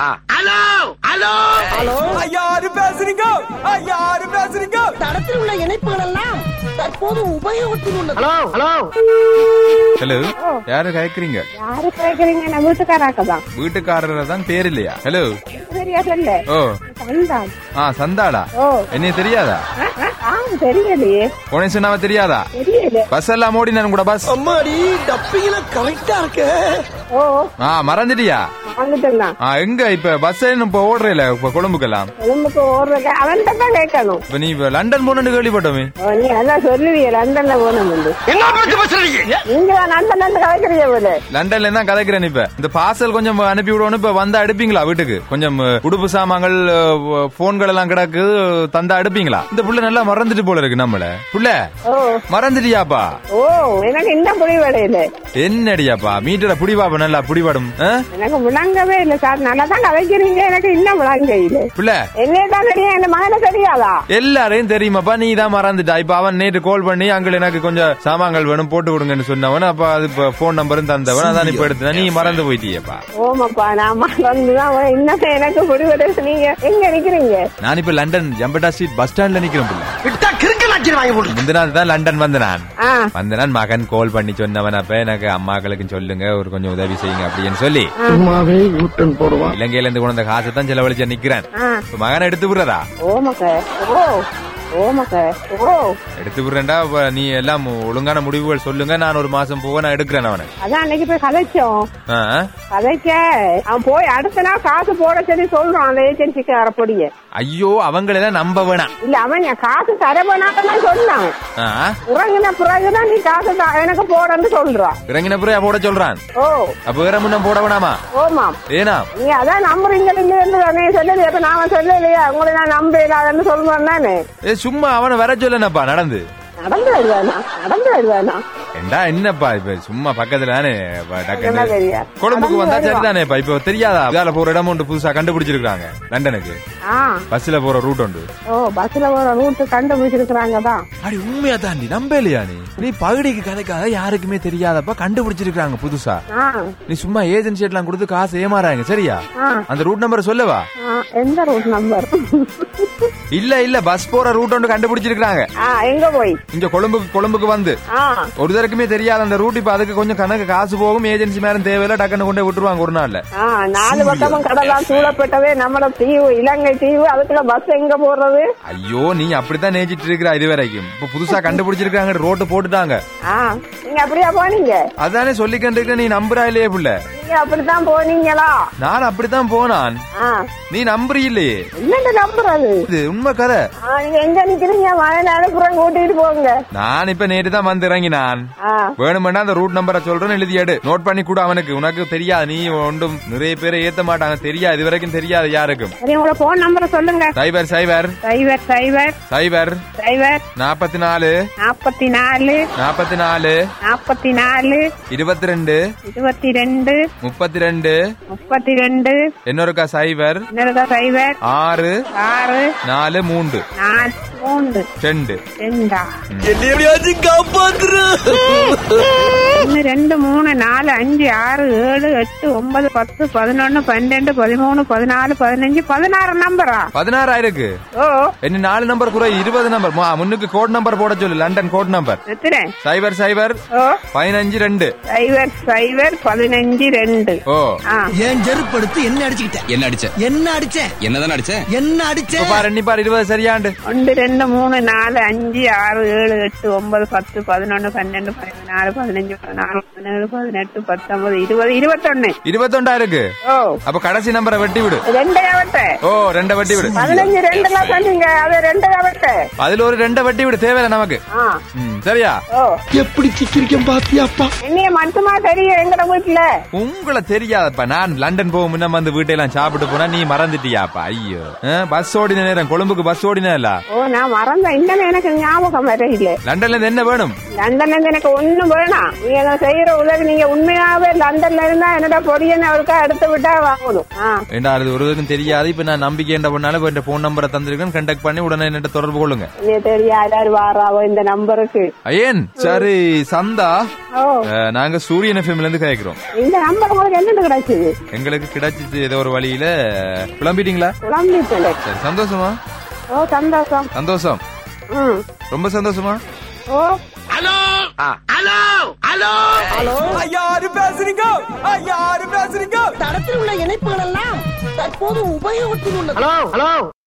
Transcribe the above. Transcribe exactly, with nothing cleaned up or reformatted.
Hello hello hello, யாரு பேசுறீங்க? யாரு பேசுறீங்க? தடத்தில் உள்ள இணைப்புகள் எல்லாம் தற்போது உபயோகத்தில் உள்ளது. ஹலோ ஹலோ ஹலோ, யாரு கேக்குறீங்க? யாரு கேக்குறீங்க? நான் வீட்டுக்காராக்க தான். வீட்டுக்காரர தான் பேர் இல்லையா? ஹலோ, சரியா சொல்லு. ஓ சந்தா. ஆ சந்தாடா. ஓ என்ன தெரியாதா? ஆ தெரியலையே. உனக்கு தெரியாதா? தெரியல. பஸ் எல்லாம் ஓடி நான் கூட பஸ். அம்மாடி, டப்பிங்ல கரெக்டா இருக்கு. ஓ ஆ மறந்துட்டியா? வந்துட்டேன். ஆ எங்க இப்ப பஸ் இப்ப ஓடுறல இப்ப கொழும்புக்கெல்லாம்? கொழும்புக்கு ஓடுறக்க அவன் தான் கேட்கணும். இப்ப நீ லண்டன் போனு கேள்விப்பட்டோமே. நீ அதான் சொல்லுவீங்க லண்டன்ல போனோம். என்ன பத்தி பேசுறீங்க? நீங்க லண்டன்ல இருந்து கலைக்கிறீங்க போல. லண்டன்ல தான் கலைக்கிறேன். இப்ப இந்த பார்சல் கொஞ்சம் அனுப்பி விடணும். இப்ப வந்தா எடுப்பீங்களா? வீட்டுக்கு கொஞ்சம் உடுப்பு சாமான்கள் போன்கள் எல்லாம் கிடக்கு, தந்தா எடுப்பீங்களா? இந்த புள்ள நல்லா மறந்துட்டு போல இருக்கு நம்மள. புள்ள மறந்துட்டியாப்பா? ஓ எனக்கு இன்னும் புடிவடையில. என்னடியாப்பா மீட்டர புடிவாப்ப நல்லா புடிவாடும். எனக்கு விளங்கவே இல்ல சார். நல்லா தான் கலைக்கிறீங்க, எனக்கு இன்னும் விளங்க இல்ல. புள்ள என்னே தான் தெரியும், என் மகனை தெரியாதா? எல்லாரையும் தெரியுமாப்பா, நீ தான் மறந்துட்டா. இப்ப அவன் நேற்று கால் பண்ணி அங்க எனக்கு கொஞ்சம் சாமான்கள் வேணும் போட்டு கொடுங்கன்னு சொன்னவன். அப்ப அது போன் நம்பரும் தந்தவன். அதான் இப்ப எடுத்த நீ மறந்து போயிட்டியப்பா. ஓமாப்பா, நான் மறந்துதான். இன்னும் எனக்கு புடிவடை. நீங்க எங்க நிக்கிறீங்க? நான் இப்ப லண்டன் ஜம்பட்டா ஸ்ட்ரீட் பஸ் ஸ்டாண்ட்ல நிக்கிறேன். முந்தின நாள் தான் லண்டன் வந்து நான் வந்து நான் மகன் கால் பண்ணி சொன்னவன். அப்ப எனக்கு அம்மாக்களுக்கு சொல்லுங்க, ஒரு கொஞ்சம் உதவி செய்யுங்க அப்படின்னு சொல்லி இலங்கையில இருந்து கொண்ட காசை தான் செலவழிச்சு நிக்கிறேன். மகனை எடுத்து விடுறதா? எடுத்து விடுறேன்டா. நீ எல்லாம் ஒழுங்கான முடிவுகள் சொல்லுங்க. நான் ஒரு மாசம் போக நான் எடுக்கிறேன் அவனை. அதான் அன்னைக்கு போய் கதைச்சோம். கதைக்க அவன் போய் அடுத்த நாள் காசு போட சொல்லி சொல்றான் அந்த ஏஜென்சிக்கு வரப்படிய. ஐயோ, அவங்களெல்லாம் நம்ப வேணாம். இல்ல, அவன் காசு தர வேணாம் சொன்னான். இறங்கின பிறகுதான் நீ காசு எனக்கு போடன்னு சொல்றான். இறங்கின பிறகு போட சொல்றான். ஓ அப்ப வேற முன்ன போட வேணாமா? ஓமா. ஏனா நீ அதான் நம்புறீங்க சொல்லலையே. அப்ப நாம சொல்லலையா உங்களை நான் நம்ப இல்லாதன்னு சொல்றேன் தானே. சும்மா அவனை வர சொல்லனப்பா. நடந்து நடந்து வருவானா? நடந்து வருவானா? ஏண்டா என்னப்பா இப்ப சும்மா பக்கத்துல தானே கொழும்புக்கு வந்தா சரிதானேப்பா. இப்ப தெரியாதா இதால போற இடம் ஒன்று புதுசா கண்டுபிடிச்சிருக்காங்க லண்டனுக்கு. பஸ்ல போற ரூட் ஒன்று. ஓ பஸ்ல போற ரூட் கண்டுபிடிச்சிருக்காங்க தான். அடி உண்மையா தாண்டி நம்பலையா நீ? நீ பகுதிக்கு கதைக்காத, யாருக்குமே தெரியாதப்பா, கண்டுபிடிச்சிருக்காங்க புதுசா. நீ சும்மா ஏஜென்சி எல்லாம் கொடுத்து காசு ஏமாறாங்க. சரியா? அந்த ரூட் நம்பர் சொல்லவா? எந்த ரூட் நம்பர்? இல்ல இல்ல பஸ் போற ரூட் ஒன்று கண்டுபிடிச்சிருக்காங்க. எங்க போய்? இங்க கொழும்புக்கு கொழும்புக்கு வந்து ஒரு தரக்குமே தெரியாத அந்த ரூட். இப்ப அதுக்கு கொஞ்சம் கணக்கு காசு போகும். ஏஜென்சி மேலும் தேவையில்ல, டக்குன்னு கொண்டு விட்டுருவாங்க ஒரு நாள்ல. நாலு பக்கமும் கடலாம் சூழப்பட்டவே நம்மள தீவு, இலங்கை தீவு. அதுக்குள்ள பஸ் எங்க போறது? ஐயோ, நீ அப்படித்தான் நேச்சிட்டு இருக்கிற இது வரைக்கும். இப்ப புதுசா கண்டுபிடிச்சிருக்காங்க, ரோட்டு போட்டுட்டாங்க. நீங்க அப்படியா போனீங்க? அதானே சொல்லிக்கிட்டு நீ நம்புறா இல்லையே புள்ள? நீங்க அப்படித்தான் போனீங்களா? நான் அப்படித்தான் போனான். நீ நம்புறீ இல்லையே? என்னன்னு நம்புறது? இது உண்மை கதை. நீங்க எங்க நிக்கிறீங்க? மழை அனுப்புறேன், கூட்டிட்டு போங்க. நான் இப்ப நேற்று தான் வந்து இறங்கினான். வேணுமெண்டா அந்த ரூட் நம்பரை சொல்றேன், எழுதி எடு. நோட் பண்ணி கூட அவனுக்கு. உனக்கு தெரியாது, நீ ஒன்றும் நிறைய பேரை ஏத்த மாட்டாங்க. தெரியாது, இது வரைக்கும் தெரியாது யாருக்கும். உங்களோட போன் நம்பரை சொல்லுங்க. சைபர் சைபர் சைபர் சைபர் சைபர் சைபர் நாற்பத்தி நாலு நாற்பத்தி நாலு நாற்பத்தி நாலு நாற்பத்தி நாலு இருபத்தி ரெண்டு இருபத்தி ரெண்டு முப்பத்தி ரெண்டு முப்பத்தி ரெண்டு இன்னொருக்கா சைபர் இன்னொருக்கா சைபர் ஆறு ஆறு நாலு மூன்று நாலு மூன்று ரெண்டு ரெண்டா எப்படியாச்சும் காப்பாத்துரு. ஒன்னு ரெண்டு மூணு நாலு அஞ்சு ஆறு ஏழு எட்டு ஒன்பது பத்து பதினொன்னு பன்னெண்டு பதிமூணு பதினாலு பதினஞ்சு பதினாறு நம்பரா? பதினாறு இருக்கு. ஓ என்ன நாலு நம்பர் குறை இருபது நம்பர். முன்னுக்கு கோட் நம்பர் போட சொல்லு. லண்டன் கோட் நம்பர் சைபர் சைபர் பதினஞ்சு ரெண்டு சைபர் சைபர் பதினஞ்சு ரெண்டு. ஓ ஏன் செருப்படுத்து என்ன அடிச்சுக்கிட்ட? என்ன அடிச்ச? என்ன அடிச்ச? என்னதான் அடிச்ச? என்ன அடிச்ச? பாரு எண்ணி பாரு. இருபது சரியாண்டு. ஒன்று ரெண்டு மூணு நாலு அஞ்சு ஆறு ஏழு எட்டு ஒன்பது பத்து பதினொன்னு பன்னெண்டு பதினாலு பதினஞ்சு பதினாறு பதினேழு பதினெட்டு பத்தொன்பது இருபது இருபத்தொன்னு இருபத்தொண்டா இருக்கு. ஓ அப்ப கடைசி நம்பரை வெட்டி விடு. ரெண்டையாவட்ட. ஓ ரெண்ட வெட்டி விடு. பதினஞ்சு ரெண்டுலாம் சொன்னீங்க, அது ரெண்டையாவட்ட. அதுல ஒரு ரெண்ட வெட்டி விடு. தேவையில்ல நமக்கு. சரியா? ஓ எப்படி சிக்கிரிக்கம் பாத்தியாப்பா? என்னைய மட்டுமா தெரியும் எங்கட வீட்டுல? உங்களை தெரியாதப்பா. நான் லண்டன் போக முன்ன வந்து வீட்டையெல்லாம் சாப்பிட்டு போனா நீ மறந்துட்டியாப்பா? ஐயோ, பஸ் ஓடின நேரம் கொழும்புக்கு பஸ் ஓடினா இல்ல? ஓ நான் மறந்த இன்னும் எனக்கு ஞாபகம் வர இல்ல. லண்டன்ல இருந்து என்ன வேணும்? லண்டன்ல இருந்து எனக்கு ஒண்ணும் வேணாம். நீங்க செய்யற உதவி நீங்க உண்மையாவே லண்டன்ல இருந்தா என்னோட பொடியனை அவருக்கா எடுத்து விட்டா வாங்கணும். ஏண்டா அது ஒருவருக்கும் தெரியாது. இப்ப நான் நம்பிக்கை என்ன பண்ணாலும் இப்ப போன் நம்பரை தந்திருக்கேன். கண்டாக்ட் பண்ணி உடனே என்ன தொடர்பு கொள்ளுங்க. தெரியாது வாராவோ இந்த நம்பருக்கு. ஐயன் சரி சந்தா, நாங்க சூரியன் எஃப்எம்ல இருந்து கேக்குறோம். இந்த நம்பர் உங்களுக்கு என்ன கிடைச்சது? எங்களுக்கு கிடைச்சிச்சு ஏதோ ஒரு வழியில. குழம்பிட்டீங்களா? குழம்பிட்டேன். சரி சந்தோஷமா? ஓ சந்தோஷம். சந்தோஷம். ரொம்ப சந்தோஷமா? ஓ ஹலோ ஹலோ ஹலோ ஹலோ யாரு பேசுறீங்க? யாரு பேசுறீங்க? தடத்தில் உள்ள இணைப்புகள் எல்லாம் தற்போது உபயோகத்தில் உள்ளது. Hello hello